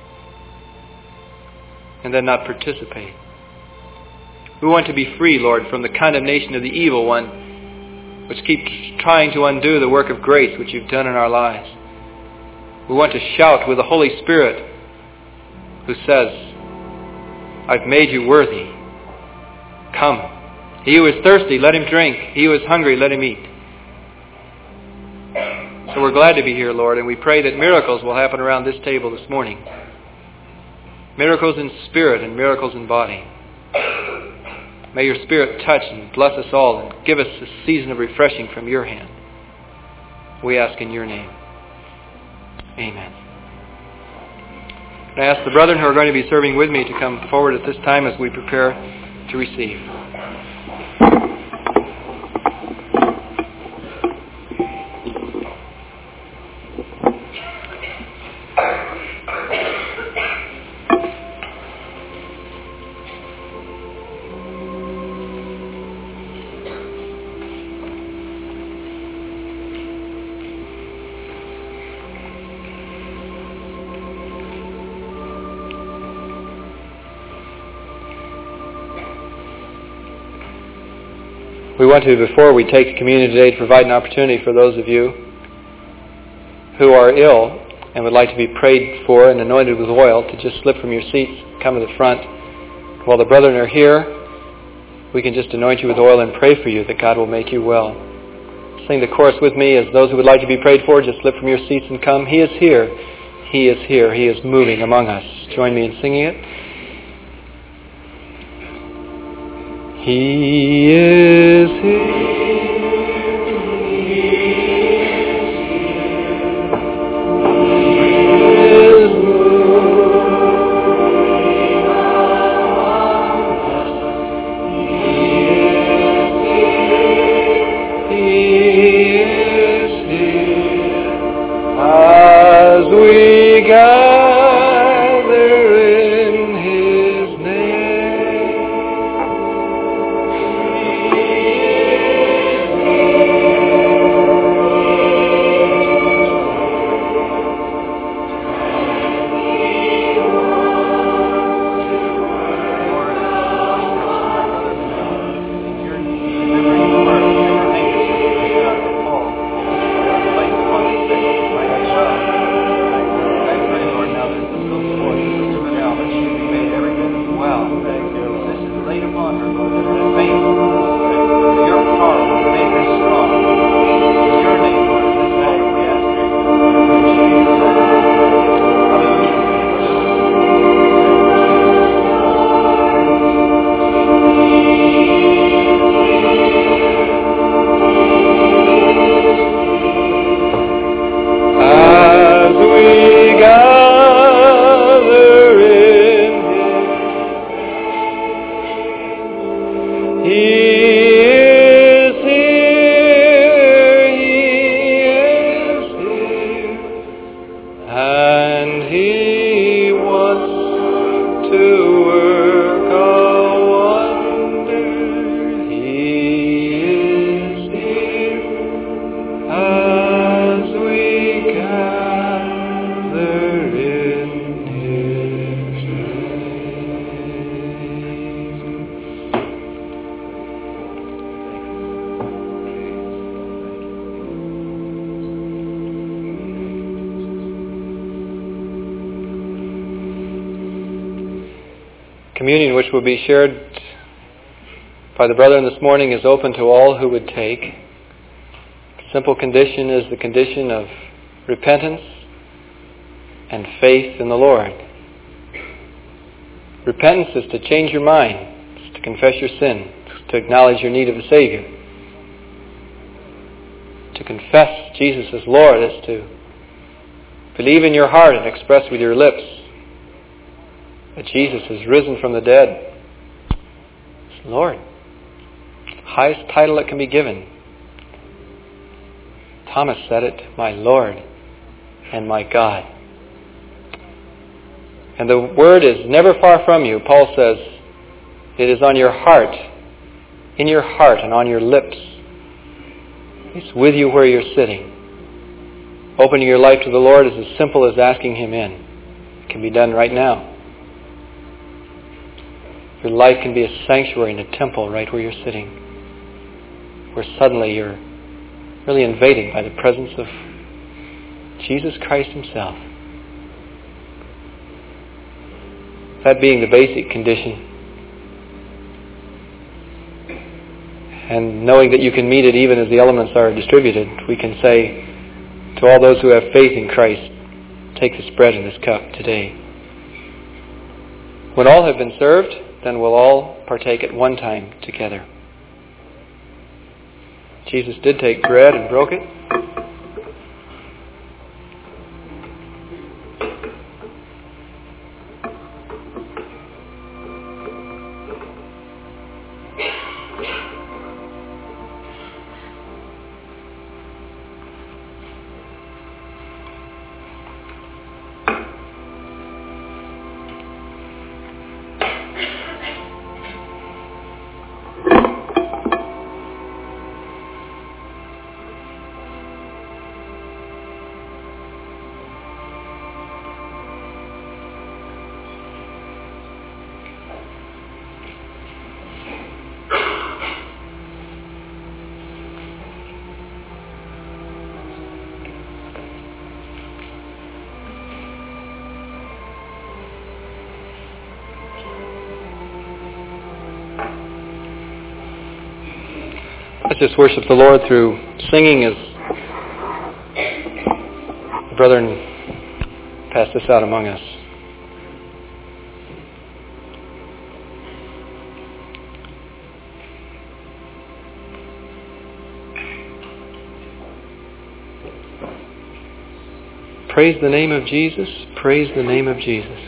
and then not participate. We want to be free, Lord, from the condemnation of the evil one, which keeps trying to undo the work of grace which you've done in our lives. We want to shout with the Holy Spirit who says, I've made you worthy. Come. He who is thirsty, let him drink. He who is hungry, let him eat. So we're glad to be here, Lord, and we pray that miracles will happen around this table this morning. Miracles in spirit and miracles in body. May your Spirit touch and bless us all and give us a season of refreshing from your hand. We ask in your name. Amen. I ask the brethren who are going to be serving with me to come forward at this time as we prepare to receive. We want to, before we take communion today, to provide an opportunity for those of you who are ill and would like to be prayed for and anointed with oil to just slip from your seats, come to the front. While the brethren are here, we can just anoint you with oil and pray for you that God will make you well. Sing the chorus with me as those who would like to be prayed for, just slip from your seats and come. He is here. He is here. He is moving among us. Join me in singing it. He is here. Communion, which will be shared Father, Brethren, this morning is open to all who would take. The simple condition is the condition of repentance and faith in the Lord. Repentance is to change your mind, it's to confess your sin, it's to acknowledge your need of a Savior. To confess Jesus as Lord is to believe in your heart and express with your lips that Jesus is risen from the dead. It's Lord. Highest title that can be given. Thomas said it, my Lord and my God. And the word is never far from you. Paul says it is on your heart, in your heart and on your lips. It's with you where you're sitting. Opening your life to the Lord is as simple as asking Him in. It can be done right now. Your life can be a sanctuary and a temple right where you're sitting, where suddenly you're really invaded by the presence of Jesus Christ Himself. That being the basic condition, and knowing that you can meet it even as the elements are distributed, we can say to all those who have faith in Christ, take this bread and this cup today. When all have been served, then we'll all partake at one time together. Jesus did take bread and broke it. Let's just worship the Lord through singing as the brethren pass this out among us. Praise the name of Jesus. Praise the name of Jesus.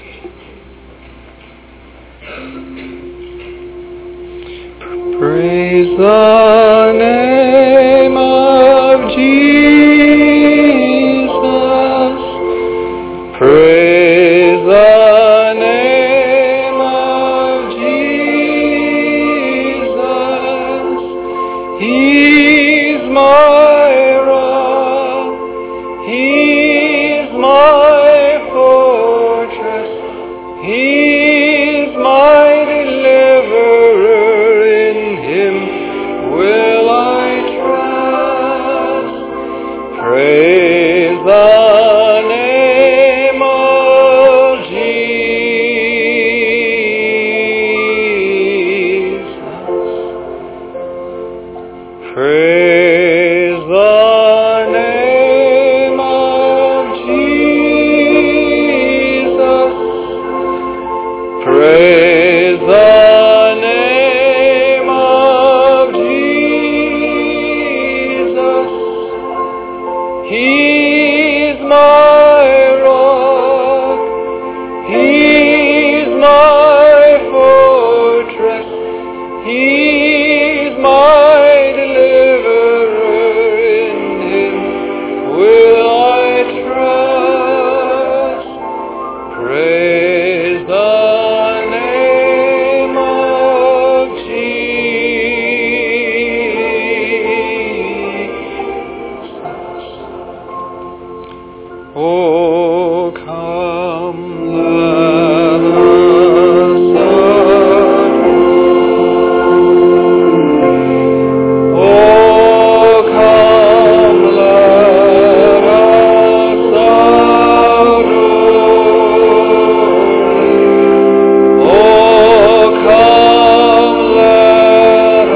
Praise the name of Jesus. Praise the name of Jesus. He's my rock. He's my fortress. He's my deliverer. Praise the name of Jesus. Praise the name of Jesus. Praise the name of Jesus. He's my rock, He's my fortress, He's my deliverer, in Him will I trust. Praise the name of Jesus. Oh, come, let us adore. Oh, come, let us adore. Oh, come, let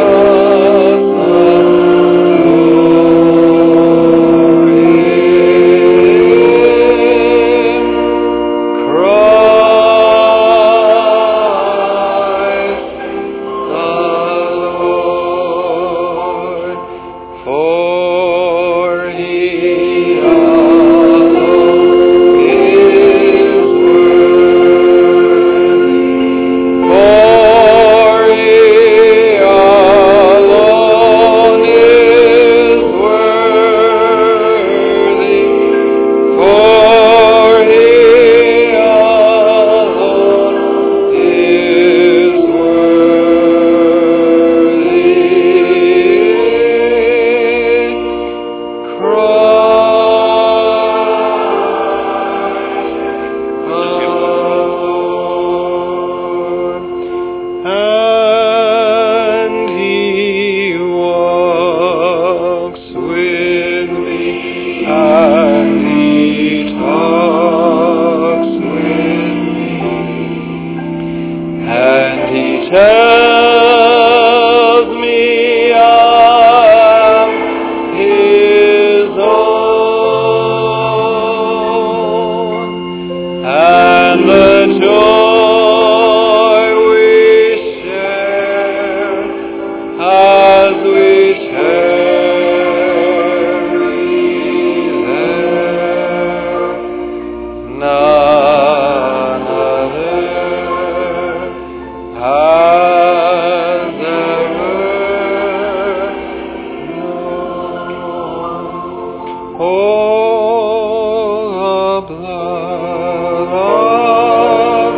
blood of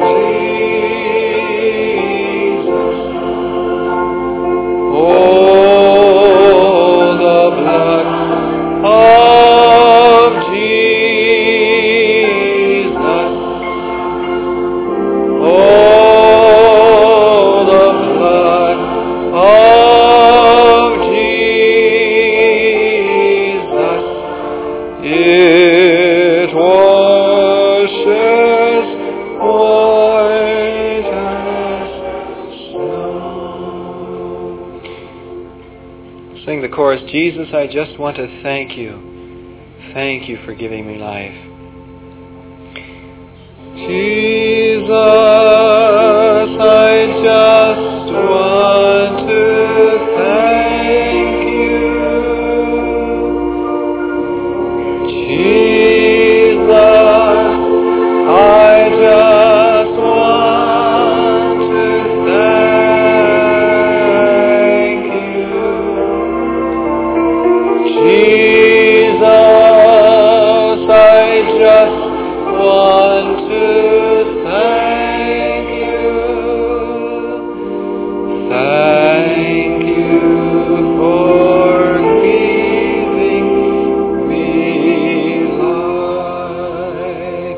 Jesus. Oh, the blood of Jesus. Oh, the blood of Jesus. It washes white as snow. Sing the chorus, Jesus, I just want to thank you. Thank you for giving me life. Jesus, I just want to thank you. Jesus, I just want to thank you. Jesus, I just want to thank you. Thank you for giving me life.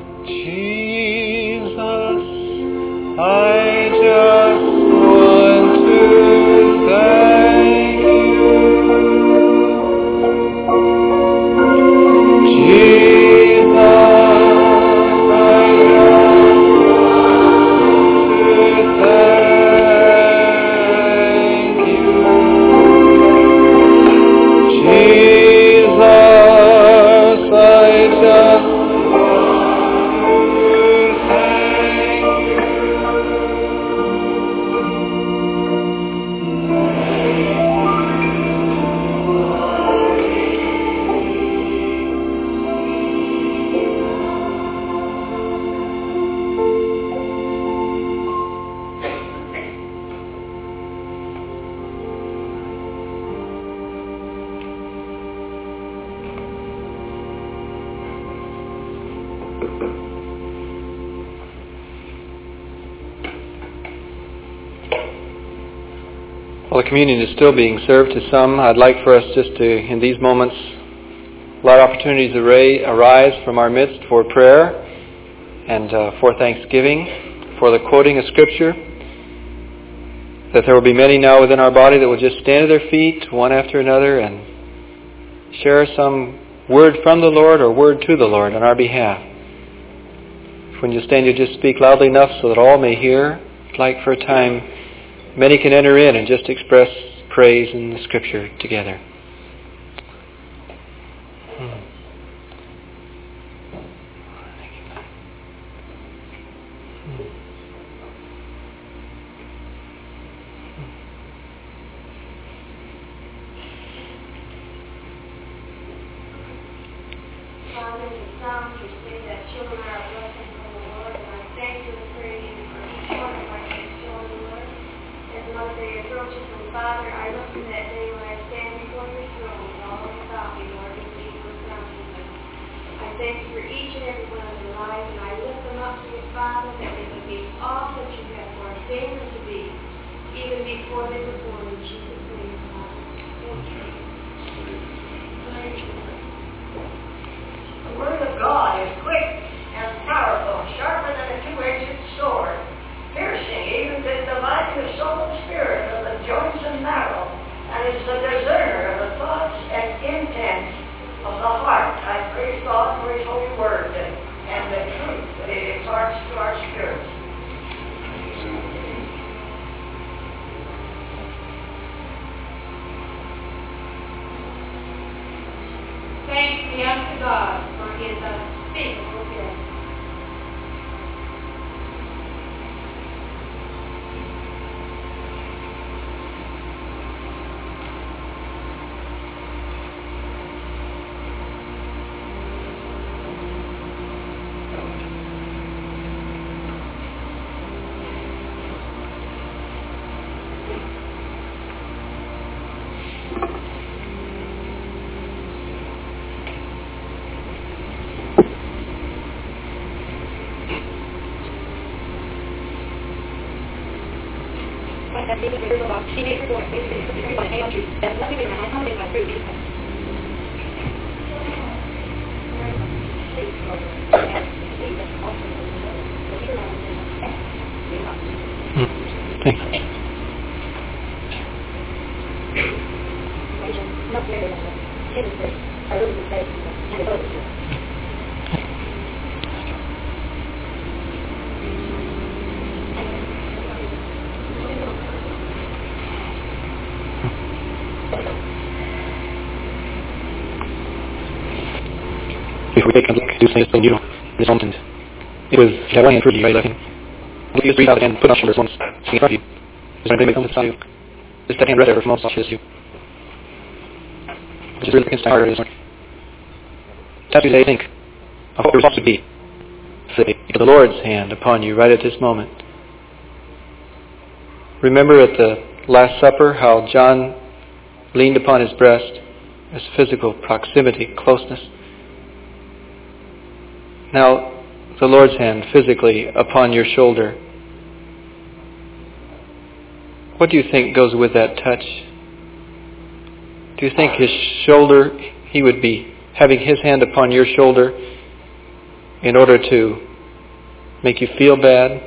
Jesus, I just want to thank you. Jesus, I While the communion is still being served to some, I'd like for us just to, in these moments, let opportunities arise from our midst for prayer and uh, for thanksgiving, for the quoting of Scripture, that there will be many now within our body that will just stand at their feet, one after another, and share some word from the Lord or word to the Lord on our behalf. When you stand, you just speak loudly enough so that all may hear. I'd like for a time many can enter in and just express praise in the Scripture together. Hmm. Father, in the Psalms you say that children are a blessing from the Lord, and I thank you and praise you for each one of my children, Lord. As Mother Day approaches, and Father, I look to that day when I stand before your throne with all without me, Lord, and believe you surrounding them. I thank you for each and every one of their lives, and I lift them up to you, Father, that they can be all that you have ordained them to be, even before they were born. In Jesus' name, Father. Thank you. Thank you. The Word of God is quick and powerful, sharper than a two-edged sword, piercing even to dividing the soul and spirit of the joints and marrow, and is the discerner of the thoughts and intents of the heart. I praise God for His holy Word and, and the truth that it imparts to our spirits. Thanks be unto God for His unspeakable gift. If we take a look to say so new resultant, it was that one for you, right? Looking. Look at three out and put on shoulders once, sing in front of you. Is there anything that comes inside you? This second red ever from all such as you. Which is really against my heart, is that's what they think of what you're supposed to be. Say, the Lord's hand upon you right at this moment. Remember at the Last Supper how John leaned upon his breast as physical proximity, closeness. Now, the Lord's hand physically upon your shoulder. What do you think goes with that touch? Do you think his shoulder, he would be having his hand upon your shoulder in order to make you feel bad?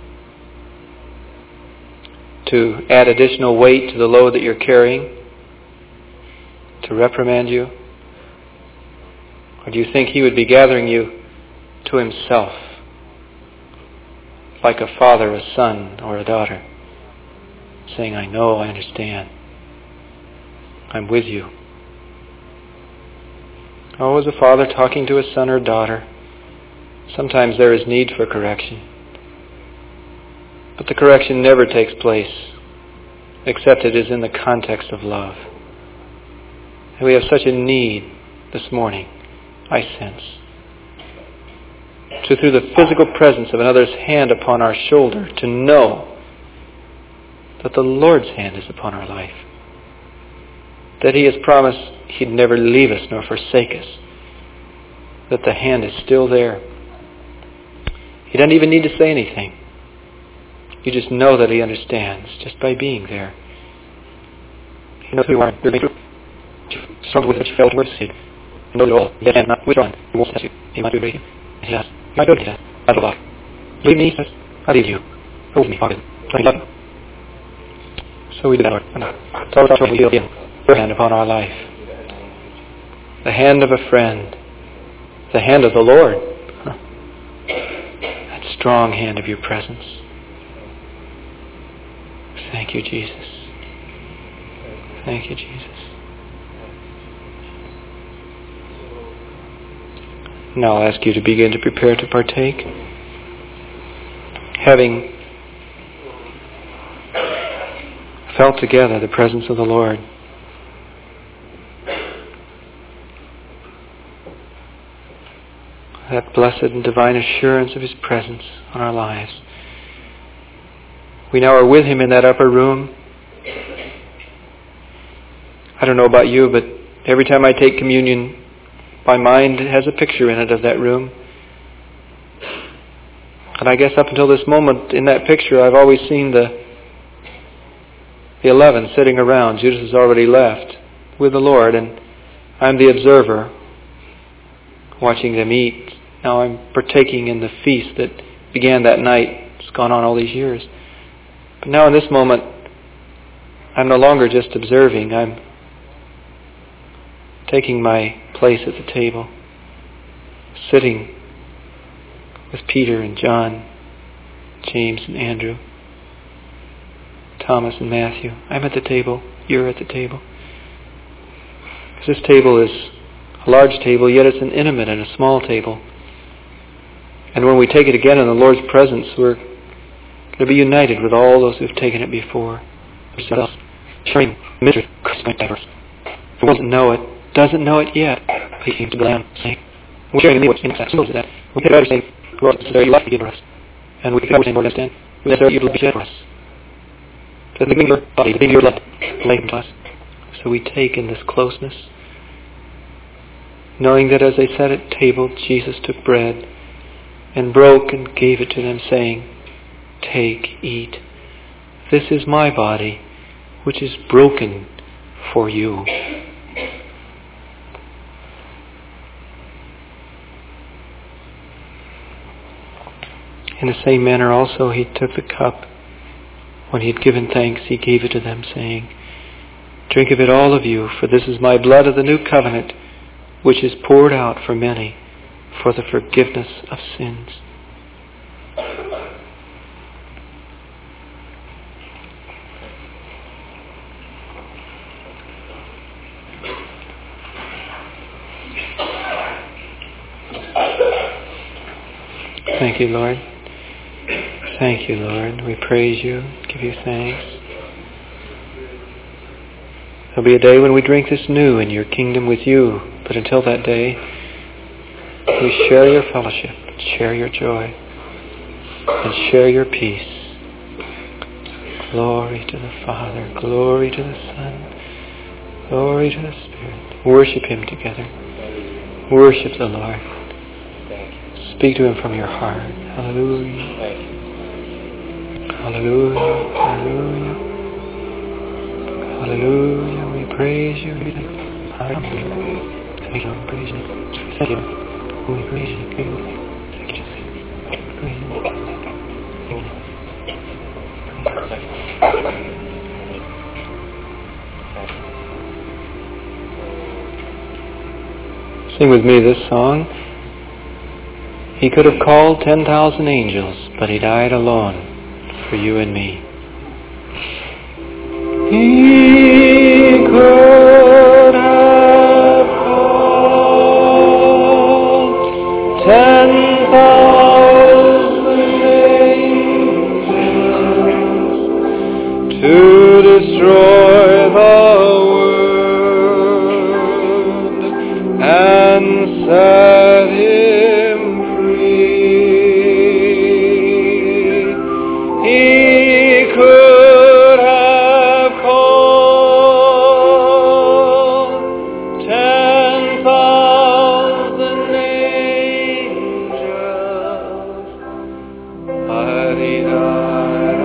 To add additional weight to the load that you're carrying? To reprimand you? Or do you think he would be gathering you to himself, like a father, a son, or a daughter, saying, I know, I understand, I'm with you. Oh, as a father talking to a son or daughter, sometimes there is need for correction. But the correction never takes place except it is in the context of love. And we have such a need this morning, I sense, to, through the physical presence of another's hand upon our shoulder, to know that the Lord's hand is upon our life. That He has promised He'd never leave us nor forsake us. That the hand is still there. He doesn't even need to say anything. You just know that He understands just by being there. He knows who you are. You're going through. You struggle with it, you fail to mercy. He knows it all. Yet and not withdrawn. He won't test you. He might do it. He does. I don't do that. I don't love. Leave me, He says. I leave you. Hold me, Father. I love you. So we do that, Lord. It's always our trouble we feel Him. Your hand upon our life. The hand of a friend. The hand of the Lord. Huh. That strong hand of your presence. Thank you, Jesus. Thank you, Jesus. Now I'll ask you to begin to prepare to partake. Having felt together the presence of the Lord, that blessed and divine assurance of His presence on our lives. We now are with Him in that upper room. I don't know about you, but every time I take communion, my mind has a picture in it of that room. And I guess up until this moment, in that picture, I've always seen the the eleven sitting around. Judas has already left with the Lord, and I'm the observer, watching them eat. Now I'm partaking in the feast that began that night. It's gone on all these years. But now in this moment, I'm no longer just observing. I'm taking my place at the table, sitting with Peter and John, James and Andrew, Thomas and Matthew. I'm at the table. You're at the table. This table is a large table, yet it's an intimate and a small table. And when we take it again in the Lord's presence, we're going to be united with all those who've taken it before. Ourselves, sharing the mystery of Christ's diverse. Who doesn't know it, doesn't know it yet. He came to the Lamb, saying, we're sharing the what's in that symbols of that. We take out saying, Lord, it's there you like to give for us. And we take out saying, Lord, understand, it's there you love to give for us. So the giving your body, the giving your blood, lay to us. So we take in this closeness, knowing that as they sat at table, Jesus took bread and broke and gave it to them, saying, take, eat. this is my body, which is broken for you. In the same manner also he took the cup. When he had given thanks, he gave it to them, saying, drink of it, all of you, for this is my blood of the new covenant, which is poured out for many for the forgiveness of sins. Thank you, Lord. Thank you, Lord. We praise you, give you thanks. There'll be a day when we drink this new in your kingdom with you. But until that day, we share your fellowship, share your joy, and share your peace. Glory to the Father, glory to the Son, glory to the Spirit. Worship Him together. Worship the Lord. Speak to Him from your heart. Hallelujah. Hallelujah. Hallelujah. Hallelujah. We praise you. Hallelujah. Thank you. We praise you. Thank you. We praise you. Thank you. Praise you. Sing with me this song. He could have called ten thousand angels, but He died alone for you and me. He could have called ten thousand angels to destroy the world and set Him free. He could have called ten thousand angels, but He died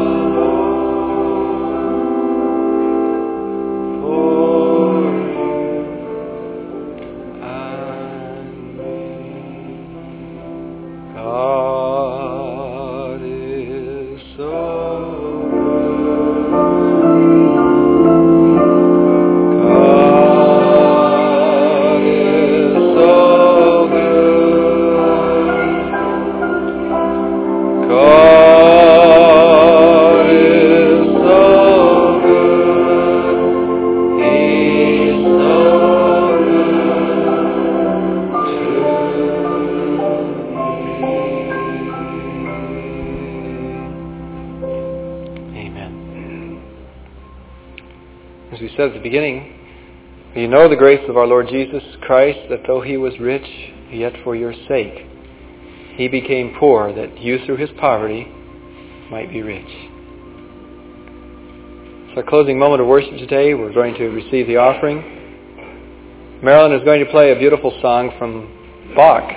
alone for you and me. God is so God is so good. God is so good. He's so good to me. Amen. As we said at the beginning, you know the grace of our Lord Jesus Christ, that though He was rich, yet for your sake He became poor, that you through His poverty might be rich. It's our closing moment of worship today. We're going to receive the offering. Marilyn is going to play a beautiful song from Bach.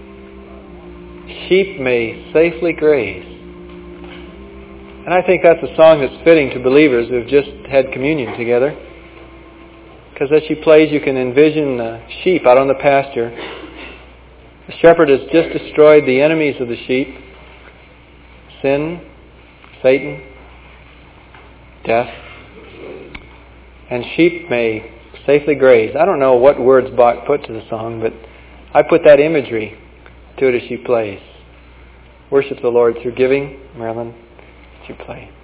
Sheep may safely graze. And I think that's a song that's fitting to believers who have just had communion together. Because as she plays, you can envision the sheep out on the pasture. The shepherd has just destroyed the enemies of the sheep: sin, Satan, death. And sheep may safely graze. I don't know what words Bach put to the song, but I put that imagery to it as she plays. Worship the Lord through giving. Marilyn, as you play.